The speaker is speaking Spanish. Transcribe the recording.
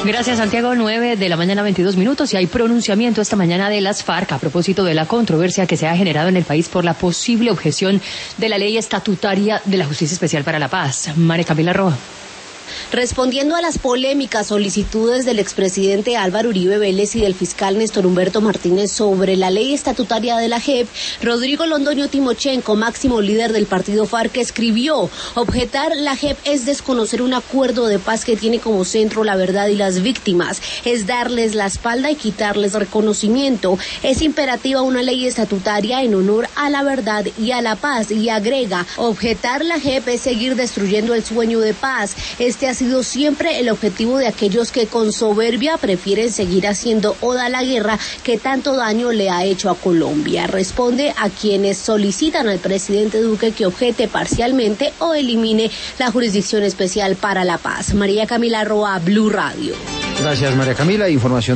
Gracias, Santiago. 9 de la mañana, 22 minutos, y hay pronunciamiento esta mañana de las FARC a propósito de la controversia que se ha generado en el país por la posible objeción de la ley estatutaria de la Justicia Especial para la Paz. María Camila Roa. Respondiendo a las polémicas solicitudes del expresidente Álvaro Uribe Vélez y del fiscal Néstor Humberto Martínez sobre la ley estatutaria de la JEP, Rodrigo Londoño Timochenko, máximo líder del partido FARC, escribió: objetar la JEP es desconocer un acuerdo de paz que tiene como centro la verdad y las víctimas, es darles la espalda y quitarles reconocimiento. Es imperativa una ley estatutaria en honor a la verdad y a la paz, y agrega: objetar la JEP es seguir destruyendo el sueño de paz. Este ha sido siempre el objetivo de aquellos que con soberbia prefieren seguir haciendo oda a la guerra que tanto daño le ha hecho a Colombia. Responde a quienes solicitan al presidente Duque que objete parcialmente o elimine la Jurisdicción Especial para la Paz. María Camila Roa, Blue Radio. Gracias, María Camila. Información